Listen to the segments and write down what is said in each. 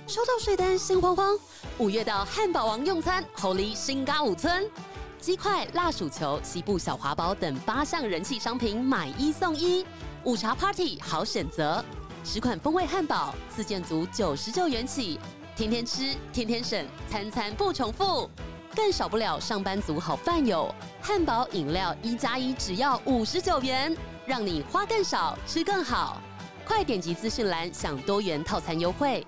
收到税单心慌慌，5月到汉堡王用餐，猴狸新嘎5村，鸡块、辣薯球、西部小华堡等8项人气商品买1送1，午茶 Party 好选择，10款风味汉堡，4件组99元起，天天吃，天天省，餐餐不重复。更少不了上班族好饭友，汉堡饮料1+1只要59元，让你花更少，吃更好。快点击资讯栏享多元套餐优惠。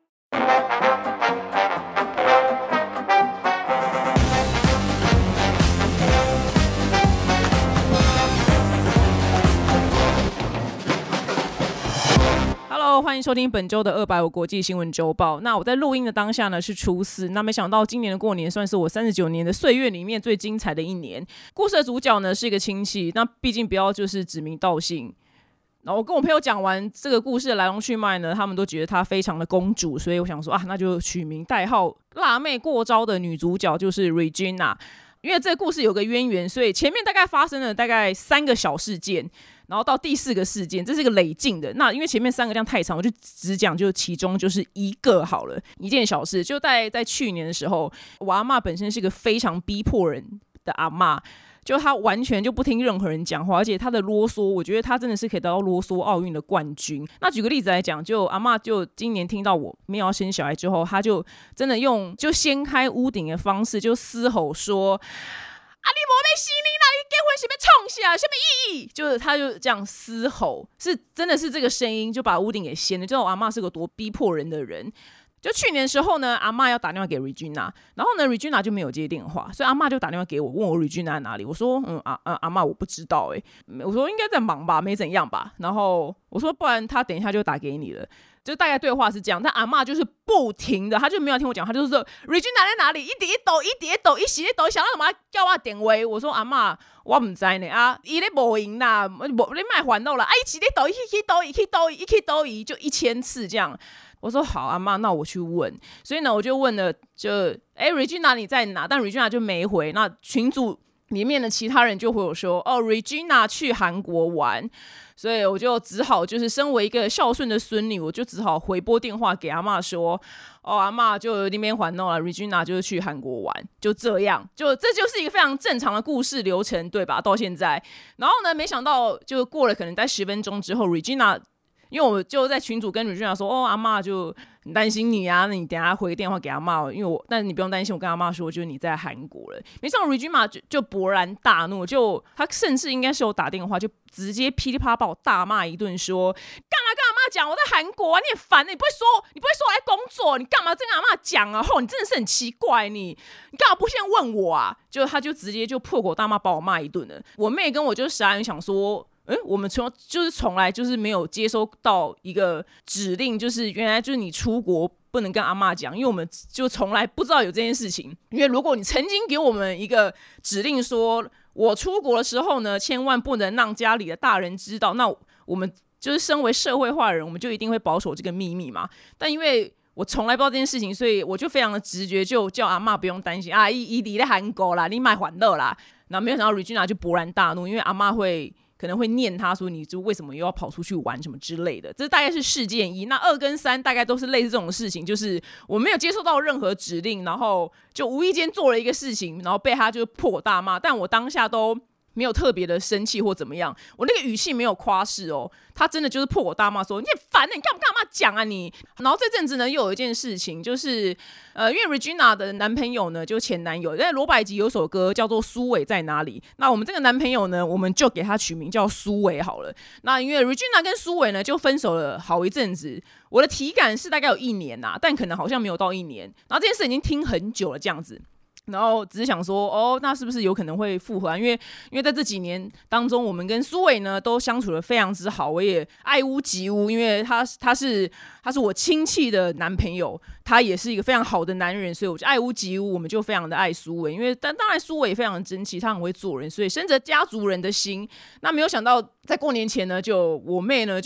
Hello， 欢迎收听本周的250国际新闻周报。那我在录音的当下呢是初4，那没想到今年的过年算是我39年的岁月里面最精彩的一年。故事的主角呢是一个亲戚，那毕竟不要就是指名道姓。然后我跟我朋友讲完这个故事的来龙去脉呢，他们都觉得她非常的公主，所以我想说那就取名代号辣妹过招的女主角就是 Regina。因为这个故事有个渊源，所以前面大概发生了大概3个小事件，然后到第4个事件，这是一个累进的。那因为前面3个这样太长，我就只讲就其中就是一个好了，一件小事。就在去年的时候，我阿嬷本身是一个非常逼迫人的阿嬷。就他完全就不听任何人讲话，而且他的啰嗦，我觉得他真的是可以得到啰嗦奥运的冠军。那举个例子来讲，就阿嬷就今年听到我没有要生小孩之后，他就真的用就掀开屋顶的方式就嘶吼说：“啊，你没要生你啦，你结婚是要创啥？什么意义？”就是他就这样嘶吼，是真的是这个声音就把屋顶给掀了。就知道我阿嬷是个多逼迫人的人。就去年的时候呢，阿嬷要打电话给 Regina， 然后呢 Regina 就没有接电话，所以阿嬷就打电话给我，问我 Regina 在哪里。我说阿嬷我不知道我说应该在忙吧，没怎样吧。然后我说不然他等一下就打给你了。就大概对话是这样，但阿嬷就是不停的，他就没有听我讲，他就是说 Regina 在哪里，一直抖，一直抖，想到什么叫我电话。我说阿嬷我不知道呢他在没赢啦，你别还我啦，一直在抖，一起抖，就1000次这样。我说好阿嬷，那我去问。所以呢我就问了，就Regina 你在哪？但 Regina 就没回。那群组里面的其他人就回我说Regina 去韩国玩。所以我就只好就是身为一个孝顺的孙女，我就只好回拨电话给阿嬷说阿嬷就那边还弄了 Regina 就是去韩国玩。就这样，这就是一个非常正常的故事流程，对吧？到现在，然后呢没想到就过了可能在10分钟之后 Regina，因为我就在群组跟 Regina 说阿嬷就很担心你啊，那你等一下回个电话给阿嬷，因为但你不用担心，我跟阿嬷说就是你在韩国了。没想到 Regina 就勃然大怒，就他甚至应该是有打电话就直接噼里啪啦把我大骂一顿，说干嘛跟阿嬷讲我在韩国啊，你很烦，你不会说我来工作，你干嘛跟阿嬷讲啊？你真的是很奇怪，你干嘛不先问我啊？他就直接就破口大骂把我骂一顿了。我妹跟我就傻眼想说我们从来就是没有接收到一个指令，就是原来就是你出国不能跟阿嬷讲，因为我们就从来不知道有这件事情。因为如果你曾经给我们一个指令说我出国的时候呢千万不能让家里的大人知道，那我们就是身为社会化的人，我们就一定会保守这个秘密嘛。但因为我从来不知道这件事情，所以我就非常的直觉就叫阿嬷不用担心你在韩国啦，你买欢乐啦。然后没有想到 Regina 就勃然大怒，因为阿嬷可能会念他说你就为什么又要跑出去玩什么之类的。这大概是事件1。那2跟3大概都是类似这种事情，就是我没有接受到任何指令，然后就无意间做了一个事情，然后被他就破口大骂，但我当下都没有特别的生气或怎么样，我那个语气没有夸饰他真的就是破口大骂说你很烦你干嘛讲啊你。然后这阵子呢又有一件事情，就是因为 Regina 的男朋友呢就前男友，在罗百吉有首歌叫做苏伟在哪里，那我们这个男朋友呢我们就给他取名叫苏伟好了。那因为 Regina 跟苏伟呢就分手了好一阵子，我的体感是大概有1年但可能好像没有到1年，然后这件事已经听很久了这样子。然后只是想说那是不是有可能会复合因为在这几年当中我们跟苏伟呢都相处得非常之好，我也爱屋及乌，因为他是我亲戚的男朋友，他也是一个非常好的男人，所以我就爱屋及乌，我们就非常的爱苏伟。因为当然苏伟也非常的争气，他很会做人，所以生着家族人的心。那没有想到在过年前呢，就我妹呢就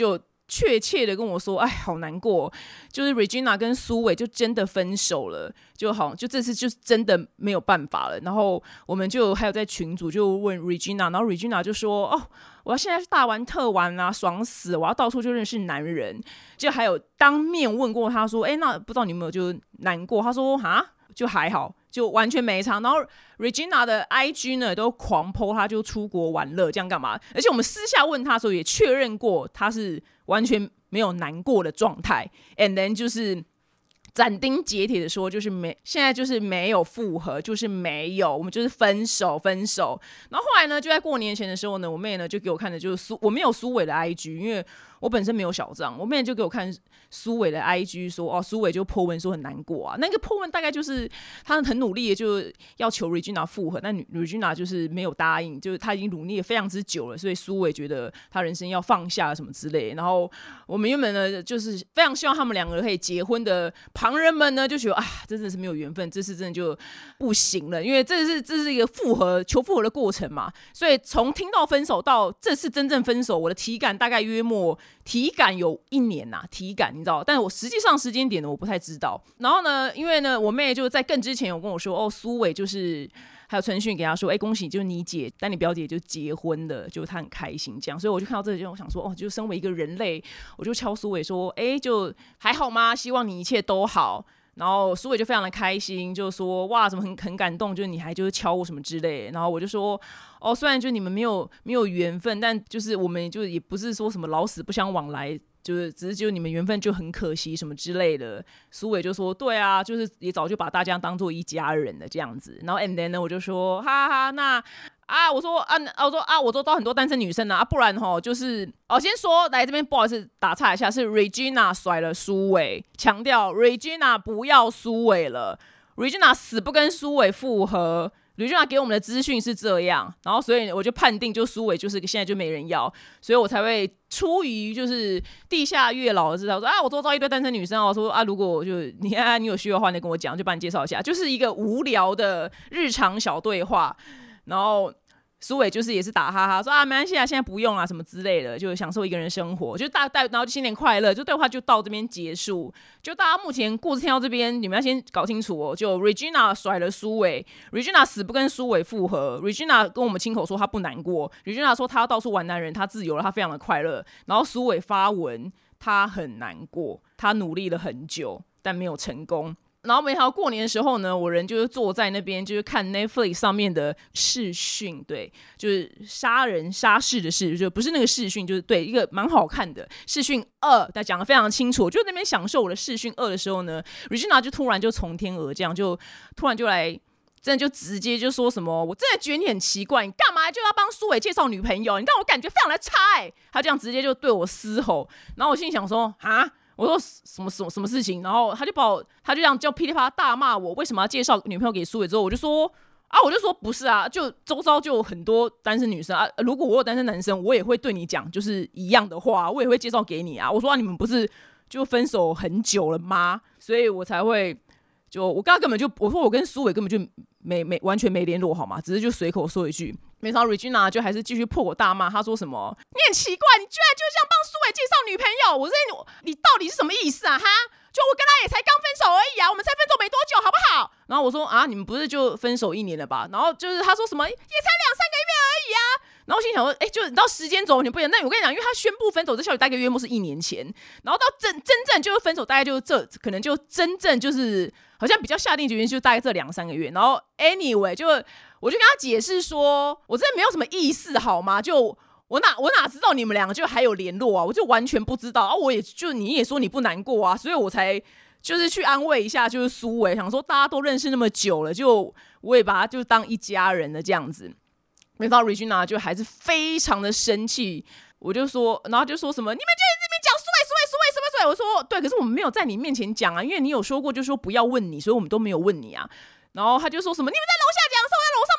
确切的跟我说，哎，好难过，就是 Regina 跟苏伟就真的分手了，就好，就这次就是真的没有办法了。然后我们就还有在群组就问 Regina， 然后 Regina 就说，哦，我要现在是大玩特玩啊，爽死，我要到处就认识男人。就还有当面问过他说，哎，那不知道你有没有就难过？他说，哈，就还好，就完全没差。然后 Regina 的 IG 呢都狂 po 他就出国玩乐这样干嘛？而且我们私下问他的时候也确认过他是完全没有难过的状态 ，and then 就是斩钉截铁的说，就是现在就是没有复合，就是没有，我们就是分手。然后后来呢，就在过年前的时候呢，我妹呢就给我看的就是我没有苏伟的 IG， 因为我本身没有小账，我妹就给我看苏伟的 IG 说，哦，苏伟就 po 文说很难过啊，那个 po 文大概就是他很努力的就要求 Regina 复合，但 Regina 就是没有答应，就是他已经努力了非常之久了，所以苏伟觉得他人生要放下什么之类的。然后我们原本呢就是非常希望他们两个可以结婚的，旁人们呢就觉得啊，真的是没有缘分，这次真的就不行了，因为这是一个求复合的过程嘛，所以从听到分手到这次真正分手，我的体感大概约莫体感有1年呐，体感你知道，但我实际上时间点呢我不太知道。然后呢，因为呢我妹就在更之前有跟我说，哦，苏伟就是还有传讯给她说，哎，恭喜，就是你姐但你表姐就结婚了，就她很开心这样。所以我就看到这个，我想说，哦，就身为一个人类，我就敲苏伟说，哎，就还好吗？希望你一切都好。然后苏伟就非常的开心，就说哇，怎么很感动，就是你还就是敲我什么之类的。然后我就说，哦，虽然就你们没有缘分，但就是我们就也不是说什么老死不相往来，就是只是就你们缘分就很可惜什么之类的。苏伟就说，对啊，就是也早就把大家当做一家人了这样子。然后 and then 呢，我就说，哈哈，那。我说我周遭很多单身女生啊，不然就是先说来这边不好意思打岔一下，是 Regina 甩了苏伟，强调 Regina 不要苏伟了 ，Regina 死不跟苏伟复合。Regina 给我们的资讯是这样，然后所以我就判定就苏伟就是现在就没人要，所以我才会出于就是地下月老的知道说我周遭一堆单身女生，我说如果就你有需要的话，你跟我讲，就帮你介绍一下，就是一个无聊的日常小对话。然后苏伟就是也是打哈哈说没关系啊，现在不用啊什么之类的，就享受一个人生活，就然后就新年快乐，就对话就到这边结束。就大家目前故事听到这边，你们要先搞清楚哦。就 Regina 甩了苏伟 ，Regina 死不跟苏伟复合 ，Regina 跟我们亲口说她不难过 ，Regina 说她要到处玩男人，她自由了，她非常的快乐。然后苏伟发文，他很难过，他努力了很久，但没有成功。然后没想到过年的时候呢，我人就是坐在那边，就是看 Netflix 上面的视讯，对，就是杀人杀事的事，就不是那个视讯，就是对一个蛮好看的视讯2，他讲得非常清楚。我就在那边享受我的视讯2的时候呢 ，Regina 就突然就从天而降，就突然就来，真的就直接就说什么，我真的觉得你很奇怪，你干嘛就要帮苏伟介绍女朋友？你让我感觉非常的差他这样直接就对我嘶吼，然后我心里想说我说什么事情？然后他就这样就噼里啪啦大骂我，为什么要介绍女朋友给苏伟？之后我就说不是啊，就周遭就有很多单身女生如果我有单身男生，我也会对你讲就是一样的话，我也会介绍给你啊。我说你们不是就分手很久了吗？所以我才会我刚刚根本就我说我跟苏伟根本就完全没联络好吗？只是就随口说一句。没想到 Regina 就还是继续破口大骂，他说什么你很奇怪，你居然就这样帮苏伟介绍女朋友，我说你到底是什么意思啊哈？就我跟他也才刚分手而已啊，我们才分手没多久好不好？然后我说你们不是就分手1年了吧？然后就是他说什么也才2-3个月而已啊。然后我心想说就你到时间轴你不一样。那我跟你讲，因为他宣布分手这消息大概约莫是1年前，然后到真正就是分手大概就可能就真正就是好像比较下定决心就大概这2-3个月。然后 anyway 我就跟他解释说，我真的没有什么意思好吗？就我哪知道你们两个就还有联络啊？我就完全不知道我也就你也说你不难过啊，所以我才就是去安慰一下，就是苏伟，想说大家都认识那么久了，就我也把他就当一家人了这样子。没想到 Regina 就还是非常的生气，我就说，然后就说什么你们就在这边讲苏伟，我说对，可是我们没有在你面前讲啊，因为你有说过就说不要问你，所以我们都没有问你啊。然后他就说什么你们在楼下讲，我在楼上都听到，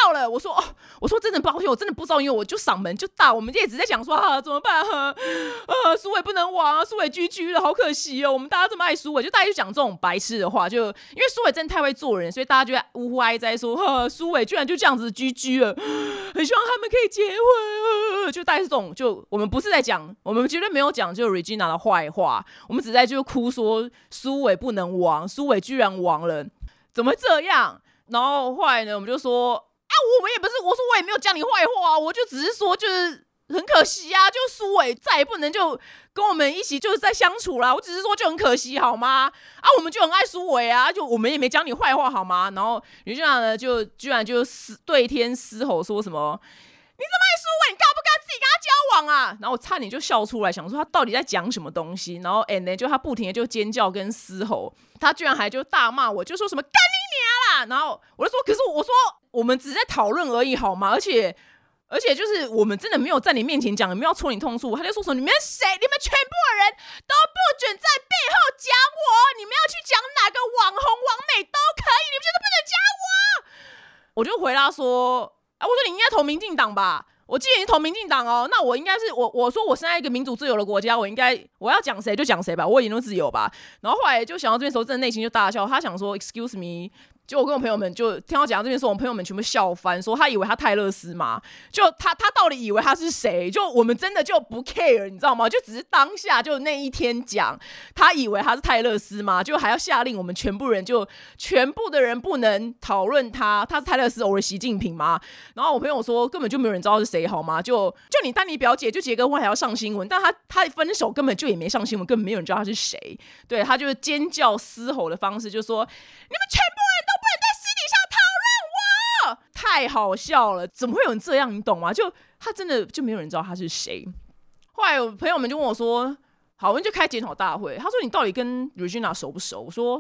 要了。我说真的抱歉，我真的不知道，因为我就嗓门就大，我们一直在讲说怎么办苏伟不能玩苏伟GG了，好可惜哦，我们大家这么爱苏伟，就大家就讲这种白痴的话，就因为苏伟真的太会做人，所以大家就会呜呼哀哉说苏伟居然就这样子GG了，很希望他们可以结婚，就大概是这种，就我们不是在讲，我们绝对没有讲就 Regina 的坏话，我们只在就哭说苏伟不能亡，苏伟居然亡了，怎么会这样？然后后来呢，我们就说我们也不是，我说我也没有讲你坏话我就只是说就是很可惜啊，就苏伟再也不能就跟我们一起就是在相处啦，我只是说就很可惜好吗？我们就很爱苏伟啊，就我们也没讲你坏话好吗？然后Regina呢就居然就对天嘶吼说什么你这么爱苏伟，你干不干自己跟他交往啊？然后我差点就笑出来，想说他到底在讲什么东西。然后就他不停的就尖叫跟嘶吼，他居然还就大骂我，就说什么干你娘啦！然后我就说，可是我说我们只是在讨论而已好吗？而且就是我们真的没有在你面前讲，没有戳你痛处。他就说什么你们谁，你们全部的人都不准在背后讲我，你们要去讲哪个网红网美都可以，你们就是不能讲我。我就回答说我说你应该投民进党吧，我既然你投民进党那我应该是我说我生在一个民主自由的国家，我要讲谁就讲谁吧，我言论自由吧。然后后来就想到这边时候，真的内心就大笑。他想说 excuse me， 就我跟我朋友们就听到讲到这边时候，我们朋友们全部笑翻，说他以为他泰勒斯嘛，就他到底以为他是谁？就我们真的就不 care， 你知道吗？就只是当下就那一天讲，他以为他是泰勒斯嘛，就还要下令我们全部的人不能讨论他是泰勒斯偶尔习近平嘛。然后我朋友说根本就没有人知道是谁好吗？就你丹尼表姐就结个婚还要上新闻，但他分手根本就也没上新闻，根本没有人知道他是谁。对，他就是尖叫嘶吼的方式，就说你们全部人都不能在私底下讨论我，太好笑了，怎么会有人这样？你懂吗？就他真的就没有人知道他是谁。后来我朋友们就问我说，好，我们就开检讨大会。他说你到底跟 Regina 熟不熟？我说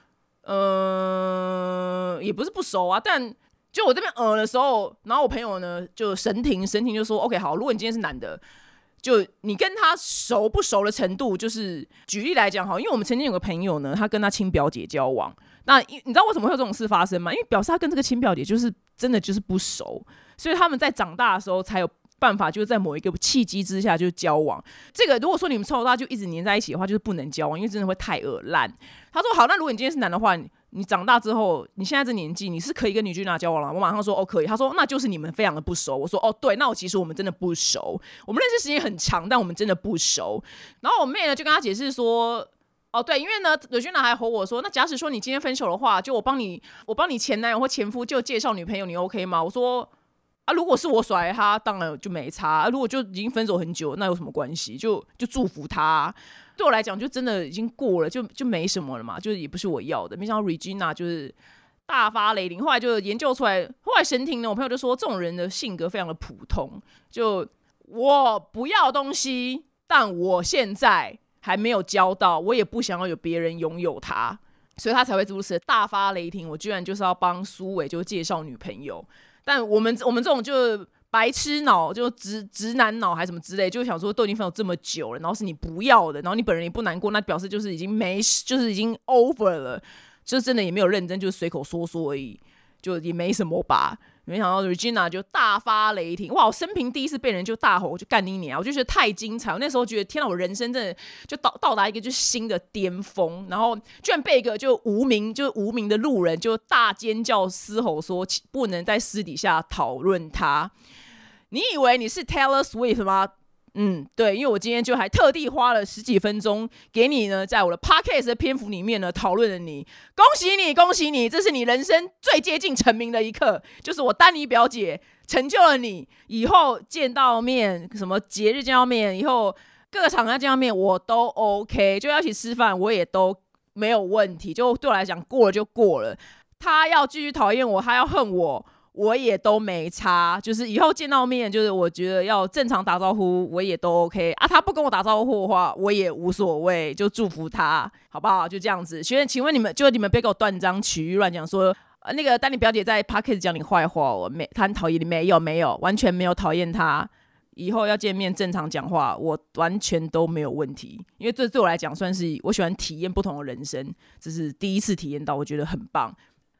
也不是不熟啊，但就我这边的时候，然后我朋友呢就神庭就说 OK 好，如果你今天是男的，就你跟他熟不熟的程度，就是举例来讲好，因为我们曾经有个朋友呢，他跟他亲表姐交往，那你知道为什么会有这种事发生吗？因为表示他跟这个亲表姐就是真的就是不熟，所以他们在长大的时候才有办法，就是在某一个契机之下就交往。这个如果说你们从小到大就一直黏在一起的话，就是不能交往，因为真的会太恶烂。他说好，那如果你今天是男的话，你长大之后，你现在这年纪，你是可以跟女Regina交往了。我马上说可以。他说那就是你们非常的不熟。我说对，那其实我们真的不熟，我们认识时间很长，但我们真的不熟。然后我妹呢就跟他解释说对，因为呢Regina还吼我说，那假使说你今天分手的话，就我帮你前男友或前夫就介绍女朋友，你 OK 吗？我说如果是我甩他，当然就没差。如果就已经分手很久，那有什么关系？就祝福他。对我来讲，就真的已经过了，就没什么了嘛，就也不是我要的。没想到 Regina 就是大发雷霆，后来就研究出来，后来神庭呢，我朋友就说这种人的性格非常的普通，就我不要东西，但我现在还没有交到，我也不想要有别人拥有它，所以他才会如此的大发雷霆。我居然就是要帮苏伟就介绍女朋友，但我们这种就白痴脑，就直男脑还是什么之类，就想说都已经分手这么久了，然后是你不要的，然后你本人也不难过，那表示就是已经就是已经 over 了，就真的也没有认真，就是随口说而已，就也没什么吧。没想到 Regina 就大发雷霆，哇！我生平第一次被人就大吼，就干你娘！我就觉得太精彩。我那时候觉得，天哪，我人生真的就到达一个就是新的巅峰。然后居然被一个就无名的路人就大尖叫嘶吼说，不能在私底下讨论他。你以为你是 Taylor Swift 吗？对，因为我今天就还特地花了10几分钟给你呢，在我的 podcast 的篇幅里面呢讨论了你，恭喜你，这是你人生最接近成名的一刻，就是我丹尼表姐成就了你，以后见到面，什么节日见到面，以后各个场合见到面我都 OK， 就要一起吃饭我也都没有问题，就对我来讲过了就过了，他要继续讨厌我，他要恨我也都没差，就是以后见到面，就是我觉得要正常打招呼，我也都 OK 啊。他不跟我打招呼的话，我也无所谓，就祝福他，好不好？就这样子。学员，请问你们别给我断章取义乱讲说，那个丹尼表姐在 Podcast 讲你坏话，他很讨厌你，没有，完全没有讨厌他。以后要见面正常讲话，我完全都没有问题，因为这对我来讲算是我喜欢体验不同的人生，这是第一次体验到，我觉得很棒。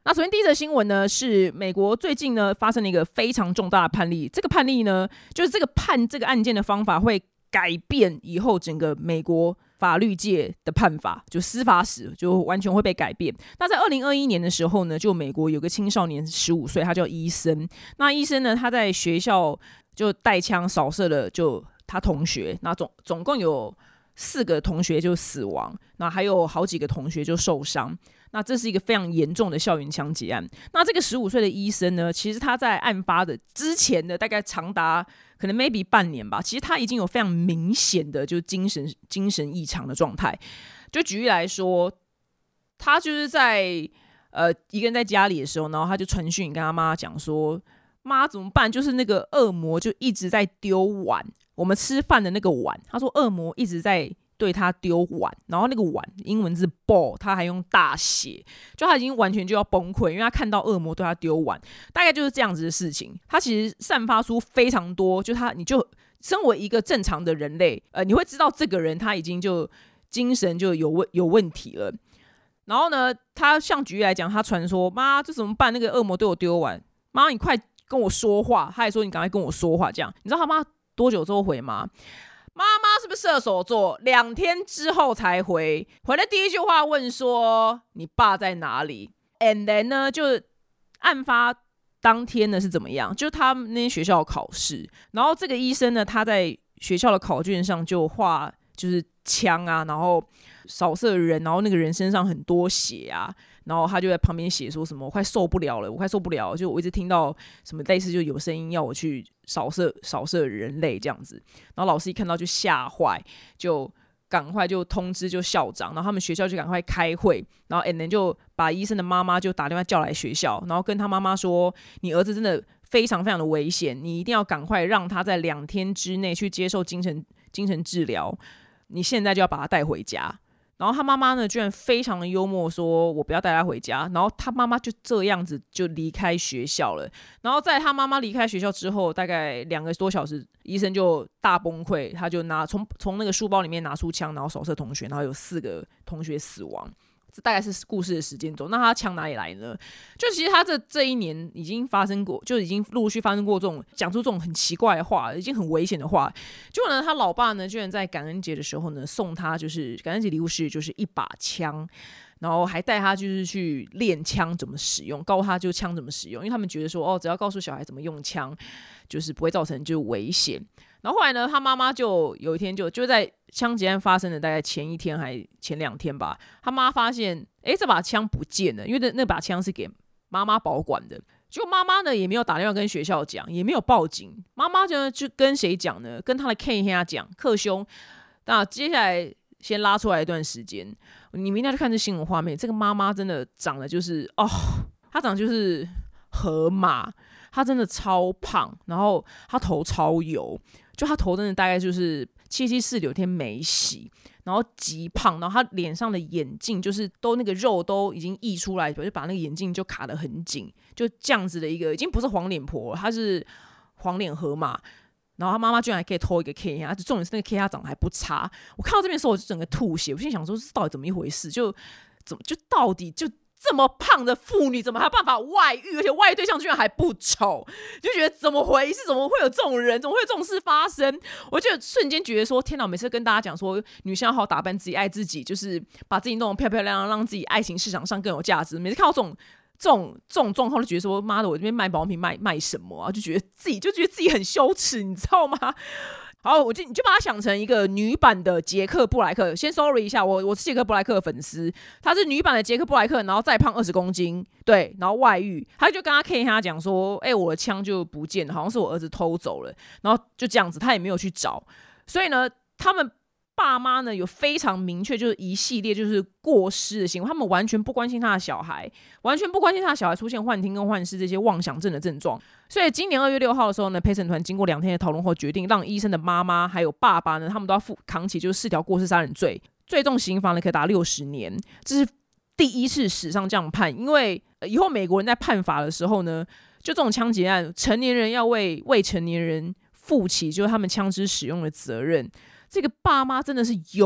那首先第一则新闻呢，是美国最近呢发生了一个非常重大的判例，这个判例呢，就是这个判这个案件的方法会改变以后整个美国法律界的判法，就司法史就完全会被改变。那在2021年的时候呢，就美国有个青少年15岁，他叫伊森。那伊森呢，他在学校就带枪扫射了就他同学，那总共有4个同学就死亡，那还有好几个同学就受伤。那这是一个非常严重的校园枪击案。那这个15岁的医生呢，其实他在案发的之前的大概长达可能 maybe 半年吧，其实他已经有非常明显的就精神异常的状态。就举例来说，他就是在一个人在家里的时候，然后他就传讯跟他妈讲说，妈怎么办？就是那个恶魔就一直在丢碗，我们吃饭的那个碗，他说恶魔一直在对他丢碗，然后那个碗英文字 ball 他还用大写，就他已经完全就要崩溃，因为他看到恶魔对他丢碗，大概就是这样子的事情。他其实散发出非常多，就你就身为一个正常的人类，你会知道这个人他已经就精神就有问题了。然后呢，他像举例来讲，他传说妈这怎么办？那个恶魔对我丢碗，妈你快跟我说话，他还说你赶快跟我说话，这样你知道他妈多久之后回吗？妈妈是不是射手座？2天之后才回的第一句话问说你爸在哪里 ？And then 呢，就案发当天呢是怎么样？就他们那些学校考试，然后这个医生呢，他在学校的考卷上就画就是枪啊，然后扫射人，然后那个人身上很多血啊。然后他就在旁边写说什么我快受不了了，就我一直听到什么类似就有声音要我去扫射人类这样子。然后老师一看到就吓坏，就赶快就通知就校长，然后他们学校就赶快开会，然后 and then 就把医生的妈妈就打电话叫来学校，然后跟他妈妈说你儿子真的非常非常的危险，你一定要赶快让他在2天之内去接受精神治疗，你现在就要把他带回家。然后他妈妈呢，居然非常的幽默，说我不要带他回家。然后他妈妈就这样子就离开学校了。然后在他妈妈离开学校之后，大概2个多小时，医生就大崩溃，他就从那个书包里面拿出枪，然后扫射同学，然后有4个同学死亡。这大概是故事的时间轴。那他枪哪里来呢？就其实他这一年已经发生过，就已经陆续发生过这种讲出这种很奇怪的话，已经很危险的话。结果呢，他老爸呢，居然在感恩节的时候呢，送他就是感恩节礼物是就是一把枪，然后还带他就是去练枪怎么使用，告诉他就枪怎么使用，因为他们觉得说只要告诉小孩怎么用枪，就是不会造成就危险。然后后来呢，他妈妈就有一天就在枪击案发生的大概前1天还前2天吧，他妈发现这把枪不见了，因为那把枪是给妈妈保管的。结果妈妈呢也没有打电话跟学校讲，也没有报警，妈妈就跟谁讲呢？跟他的 K 讲克兄。那接下来先拉出来一段时间，你明天去看这新闻画面，这个妈妈真的长得就是她长得就是河马，她真的超胖，然后她头超油，就她头真的大概就是774有天没洗，然后极胖，然后她脸上的眼镜就是都那个肉都已经溢出来，就把那个眼镜就卡得很紧，就这样子的一个已经不是黄脸婆了，她是黄脸河马。然后他妈妈居然还可以偷一个 K， 重点是那个 K 他长得还不差。我看到这边的时候我就整个吐血，我心想说这到底怎么一回事？就到底就这么胖的妇女怎么还有办法外遇，而且外遇对象居然还不丑，就觉得怎么回事？怎么会有这种人？怎么会有这种事发生？我就瞬间觉得说天哪！每次跟大家讲说女生要好好打扮自己，爱自己，就是把自己弄得漂漂亮亮，让自己爱情市场上更有价值。每次看到这种状况，就觉得说妈的，我这边卖保养品卖什么啊？就觉得自己很羞耻，你知道吗？好，你就把它想成一个女版的杰克布莱克。先 sorry 一下，我是杰克布莱克的粉丝，他是女版的杰克布莱克，然后再胖20公斤，对，然后外遇，他就跟他 K 他讲说，我的枪就不见了，好像是我儿子偷走了，然后就这样子，他也没有去找，所以呢，他们爸妈呢有非常明确，就是一系列就是过失的行为，他们完全不关心他的小孩，完全不关心他的小孩出现幻听跟幻视这些妄想症的症状。所以今年2月6号的时候呢，陪审团经过2天的讨论后，决定让医生的妈妈还有爸爸呢，他们都要扛起就是4条过失杀人罪，最重刑罚呢可以达60年，这是第一次史上这样判。因为以后美国人在判罚的时候呢，就这种枪击案，成年人要为未成年人负起就是他们枪支使用的责任。这个爸妈真的是有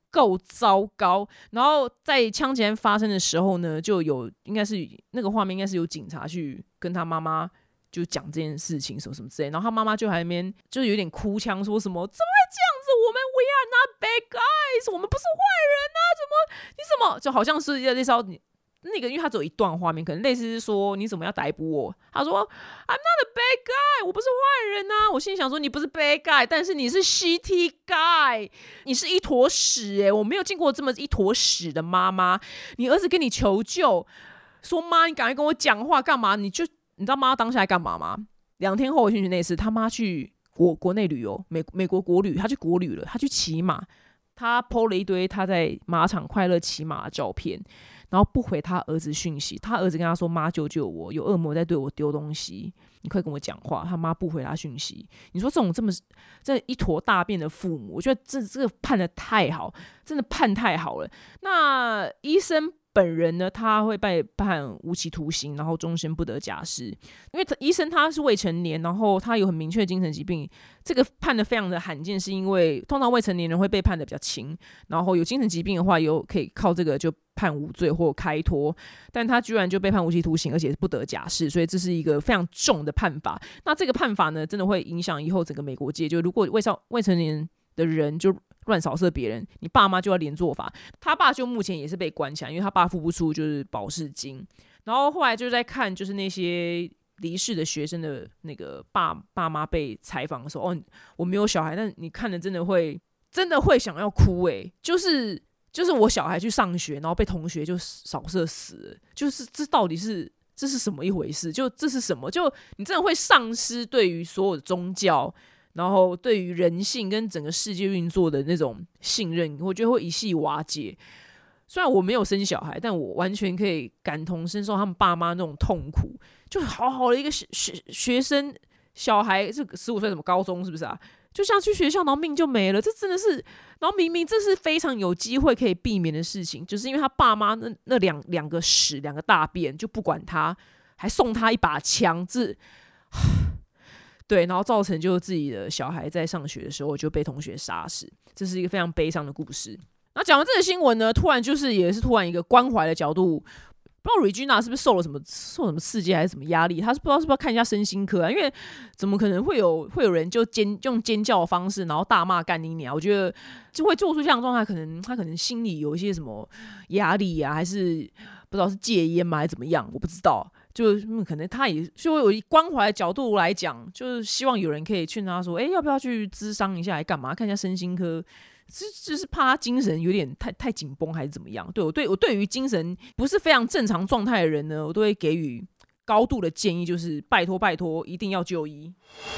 够糟糕。然后在枪击案发生的时候呢，就有应该是那个画面，应该是有警察去跟他妈妈就讲这件事情什么什么之类，然后他妈妈就还在那边就有点哭腔，说什么怎么会这样子？我们 we are not bad guys， 我们不是坏人啊！怎么你怎么就好像是那时候那个，因为他只有一段画面，可能类似是说你怎么要逮捕我？他说 I'm not a bad guy， 我不是坏人啊！我心里想说你不是 bad guy， 但是你是 shitty guy， 你是一坨屎我没有见过这么一坨屎的妈妈。你儿子跟你求救，说妈，你赶快跟我讲话干嘛？你知道妈当下在干嘛吗？2天后我讯息那次，他妈去国内旅游，美国国旅，他去国旅了，他去骑马，他 po 了一堆他在马场快乐骑马的照片。然后不回他儿子讯息，他儿子跟他说：“妈，救救我，有恶魔在对我丢东西，你快跟我讲话。”他妈不回他讯息。你说这一坨大便的父母，我觉得这个判的太好，真的判太好了。那医生本人呢，他会被判无期徒刑，然后终身不得假释。因为医生他是未成年，然后他有很明确的精神疾病，这个判的非常的罕见，是因为通常未成年人会被判的比较轻，然后有精神疾病的话，有可以靠这个就判无罪或开脱，但他居然就被判无期徒刑，而且是不得假释，所以这是一个非常重的判罚。那这个判罚呢，真的会影响以后整个美国界，就如果未成年的人就乱扫射别人，你爸妈就要连坐法。他爸就目前也是被关起来，因为他爸付不出就是保释金。然后后来就在看就是那些离世的学生的那个爸妈被采访的时候，我没有小孩，但你看了真的会想要哭就是我小孩去上学，然后被同学就扫射死了，就是这到底是这是什么一回事？就这是什么？就你真的会丧失对于所有的宗教，然后对于人性跟整个世界运作的那种信任，我觉得会一系瓦解。虽然我没有生小孩，但我完全可以感同身受他们爸妈那种痛苦。就好好的一个学生小孩，这15岁什么高中是不是啊？就像去学校，然后命就没了，这真的是，然后明明这是非常有机会可以避免的事情，就是因为他爸妈那两个屎2个大便就不管他，还送他一把枪，对，然后造成就自己的小孩在上学的时候就被同学杀死，这是一个非常悲伤的故事。那讲完这个新闻呢，也是突然一个关怀的角度。不知道 Regina 是不是受什么刺激还是什么压力，他是不知道看一下身心科啊？因为怎么可能会有人就用尖叫的方式，然后大骂干你娘？我觉得就会做出这样的状态，他可能心里有一些什么压力啊，还是不知道是戒烟吗，还是怎么样？我不知道。就可能他也就有以关怀的角度来讲，就是希望有人可以劝他说：“要不要去咨商一下，来干嘛？看一下身心科。”就是怕他精神有点太紧绷还是怎么样？我对于精神不是非常正常状态的人呢，我都会给予高度的建议，就是拜托一定要就医。